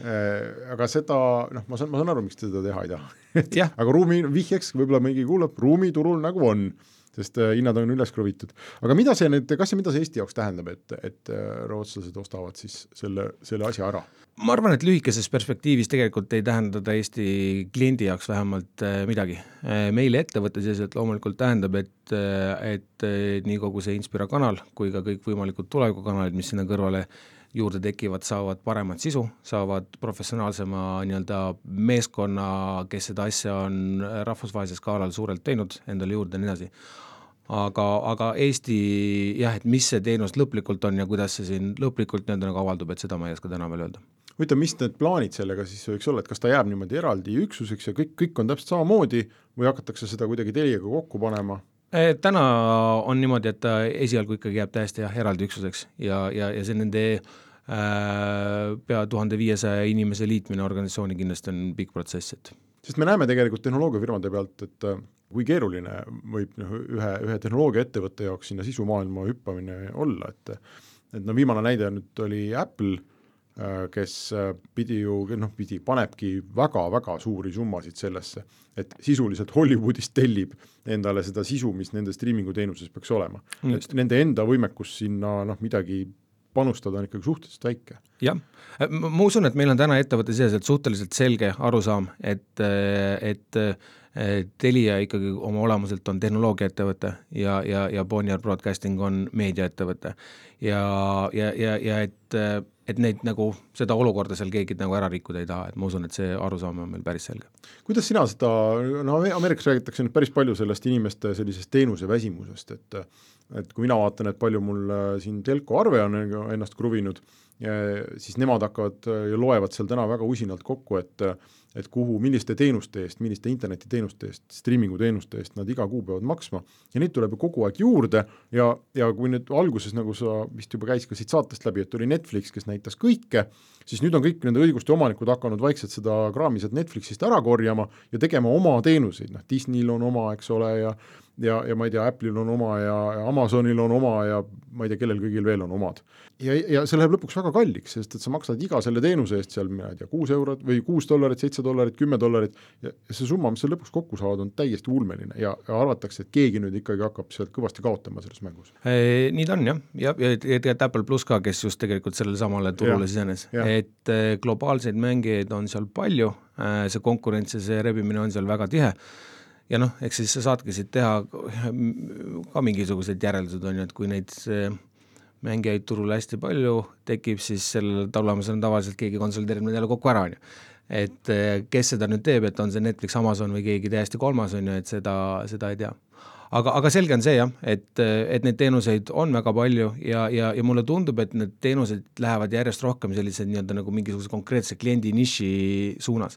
Aga seda, noh, ma saan, ma saan aru, miks te seda teha ei taha. Aga ruumi vihjeks, võib-olla mingi kuulab, ruumiturul nagu on, sest hinnad on üles kruvitud. Aga mida see nüüd, kas ja mida see Eesti jaoks tähendab, et, et rootslased ostavad siis selle, selle asja ära? Ma arvan, et lühikeses perspektiivis tegelikult ei tähendada Eesti kliendi jaoks vähemalt midagi. Meile ettevõtte selliselt loomulikult tähendab, et, et nii kogu see Inspira kanal kui ka kõik võimalikud tulevikukanalid, mis sinna kõrvale juurde tekivad, saavad paremat sisu, saavad professionaalsema nii-öelda meeskonna, kes seda asja on rahvusvahelisel skaalal suurelt teinud endale juurde ja nii edasi. Aga, aga Eesti, jah, et mis see teenus lõplikult on ja kuidas see siin lõplikult nii-öelda nagu avaldub, et seda ma ei oska täna veel öelda. Võita, mis need plaanid sellega siis võiks olla, et kas ta jääb niimoodi eraldi üksuseks ja kõik, kõik on täpselt samamoodi või hakatakse seda kuidagi Teliaga kokku panema? Täna on niimoodi, et ta esialgu ikkagi jääb täiesti jah, eraldi üksuseks ja, ja, ja see nende äh, pea tuhande viiesaja inimese liitmine organisatsiooni kindlasti on pikk protsess. Et. Sest me näeme tegelikult tehnoloogiafirmade pealt, et kui keeruline võib ühe, ühe tehnoloogia ettevõtte jaoks sinna sisumaailma hüppamine olla, et et no viimane näide nüüd oli Apple, kes pidi ju, noh, pidi, panebki väga-väga suuri summasid sellesse, et sisuliselt Hollywoodist tellib endale seda sisu, mis nende streamingu teenuses peaks olema. Et nende enda võimekus sinna noh, midagi panustada on ikkagi suhteliselt väike. Jah, ma usun, et meil on täna ettevõtte sees suhteliselt selge arusaam, et, et Telia ikkagi oma olemuselt on tehnoloogia ettevõte ja, ja, ja Bonnier Broadcasting on meediaettevõte ja, ja, ja, ja et, et neid nagu seda olukorda seal keegi nagu ära rikkuda ei taha, et ma usun, et see arusaam on meil päris selge. Kuidas sina seda, no Ameerikas räägitakse nüüd päris palju sellest inimeste sellisest teenuse väsimusest, et et kui mina vaatan, et palju mul siin telko arve on ennast kruvinud, siis nemad hakkavad ja loevad seal täna väga usinalt kokku, et et kuhu, milliste teenuste eest, milliste internetiteenuste eest, streamingu teenuste eest nad iga kuu peavad maksma ja neid tuleb ju kogu aeg juurde ja, ja kui nüüd alguses, nagu sa vist juba käis ka siit saatest läbi, et oli Netflix, kes näitas kõike, siis nüüd on kõik nende õiguste omanikud hakanud vaikselt seda kraamised Netflixist ära korjama ja tegema oma teenuseid, noh Disneyl on oma, eks ole, ja ja, ja ma ei tea, Apple'il on oma ja Amazonil on oma ja ma ei tea, kellel kõigil veel on omad. Ja, ja see läheb lõpuks väga kalliks, sest et sa maksad iga selle teenuse eest seal, ma ei tea, kuus eurot või kuus dollarit, seitse dollarit, kümme dollarit ja see summa, mis seal lõpuks kokku saavad, on täiesti ulmeline ja, ja arvatakse, et keegi nüüd ikkagi hakkab sealt kõvasti kaotama selles mängus. E, nii ta on jah, ja, ja, ja Apple Plus ka, kes just tegelikult sellele samale turule sisenes, et globaalseid mängijaid on seal palju, see konkurents ja see rebimine on seal väga tihe ja noh, eks siis sa saadki siit teha ka mingisugused järeldused on ju, et kui neid mängijaid turule hästi palju tekib, siis selle tulemusel on tavaliselt keegi konsolideerib need jälle kokku ära on ju. Et kes seda nüüd teeb, et on see Netflix, Amazon või keegi täiesti kolmas on ju, et seda, seda ei tea. Aga, aga selge on see jah, et, et neid teenuseid on väga palju ja, ja, ja mulle tundub, et need teenused lähevad järjest rohkem sellised nii-öelda nagu mingisuguse konkreetse kliendi niši suunas.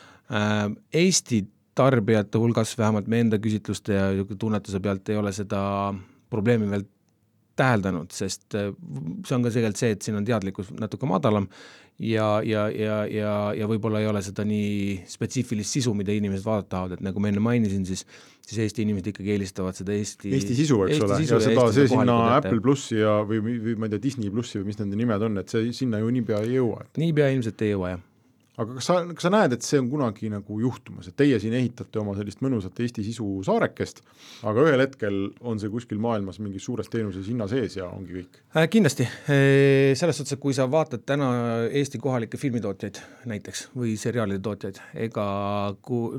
Eesti tarbijate hulgas, vähemalt me enda küsitluste ja tunnetuse pealt ei ole seda probleemi veel täheldanud, sest see on ka tegelikult see, et siin on teadlikkus natuke madalam ja, ja, ja, ja, ja võib-olla ei ole seda nii spetsiifilist sisu, mida inimesed vaadata tahavad, et nagu ma enne mainisin, siis, siis Eesti inimesed ikkagi eelistavad seda Eesti, Eesti sisu, eks Eesti ole, sisu ja seda, see sinna Apple Plussi ja või, või ma ei tea, Disney Plussi või mis nende nimed on, et see sinna ju niipea ei jõua. Niipea ilmselt ei jõua, jah. Aga kas sa, kas sa näed, et see on kunagi nagu juhtumas, et teie siin ehitate oma sellist mõnusat Eesti sisu saarekest, aga ühel hetkel on see kuskil maailmas mingis suures teenuses hinna sees ja ongi kõik? Äh, kindlasti. Selles suhtes, et kui sa vaatad täna Eesti kohalikke filmitootjaid näiteks või seriaalide tootjaid, ega kui,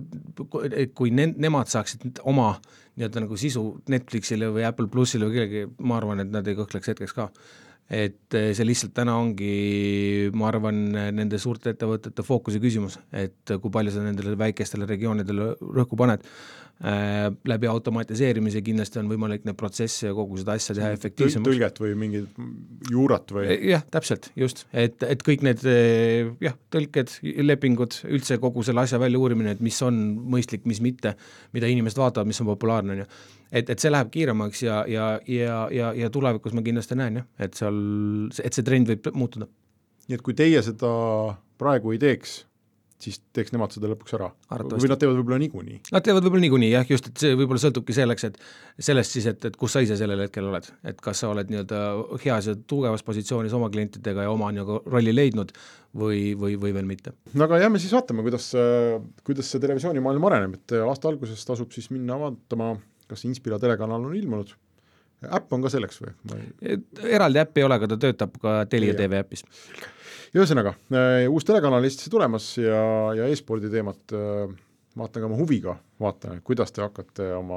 kui ne, nemad saaksid oma nii-öelda nagu sisu Netflixile või Apple Plusile või kellegi, ma arvan, et nad ei kõhkleks hetkeks ka. Et see lihtsalt täna ongi, ma arvan, nende suurte ettevõtete fookuse küsimus, et kui palju sa nendele väikestele regioonidele rõhku paned. Äh, läbi automatiseerimise kindlasti on võimalik need protsesse ja kogu seda asja teha efektiivsemaks. Tõlget või mingid juurat või? Jah, täpselt, just. Et, et kõik need jah, tõlked, lepingud, üldse kogu selle asja välja uurimine, et mis on mõistlik, mis mitte, mida inimesed vaatavad, mis on populaarne. Ja. Et, et see läheb kiiremaks ja, ja, ja, ja, ja tulevikus ma kindlasti näen, jah, et, seal, et see trend võib muutuda. Nii et kui teie seda praegu ei teeks, siis teeks nemad seda lõpuks ära. Või nad teevad võib-olla niikuinii. Nad teevad võib-olla niikuinii, jah, just, et see võib-olla sõltubki selleks, et sellest siis, et, et kus sa ise sellel hetkel oled. Et kas sa oled nii-öelda heas ja tugevas positsioonis oma klientidega ja oma nii-öelda rolli leidnud või, või, või veel mitte. No aga jääme siis vaatama, kuidas, kuidas see televisioonimaailm areneb, et aasta alguses tasub siis minna vaatama, kas Inspira telekanal on ilmunud. Äpp on ka selleks või? Ei... Eraldi äpp ei ole, aga ta töötab ka Telia T V äppis. Ühesõnaga, uus telekanal Eestisse tulemas ja, ja e-spordi teemat vaatan ka oma huviga, vaatan, kuidas te hakkate oma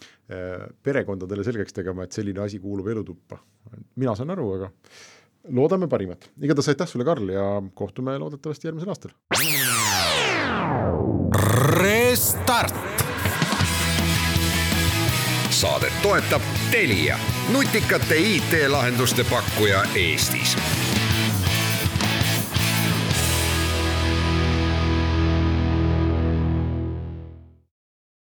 perekondadele selgeks tegema, et selline asi kuulub elutuppa. Mina saan aru, aga loodame parimat. Igatahes aitäh sulle, Karl, ja kohtume loodetavasti järgmisel aastal. Restart! Saadet toetab Telia, nutikate I T-lahenduste pakkuja Eestis.